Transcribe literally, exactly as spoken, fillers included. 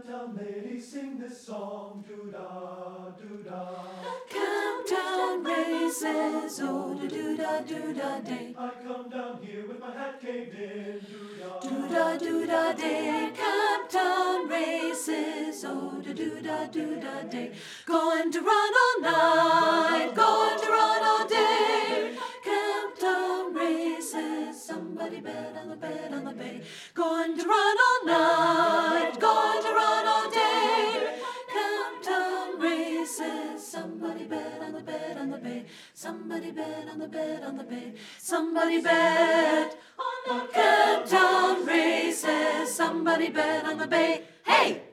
Camptown ladies sing this song, doo-da, doo-da. Camptown races, oh doo-da doo-da day. I come down here with my hat caved in, doo-da. Doo-da doo-da day. Camptown races, oh doo-da doo-da day. Going to run all night, going to run all day. Camptown races, somebody bet on the bet on the bay. Going to run all night, going to run all day. Camptown races, somebody bet on the bet on the bay. Somebody bet on the bet on the bay. Somebody bet on the Camptown races. Somebody bet on the bay. Hey!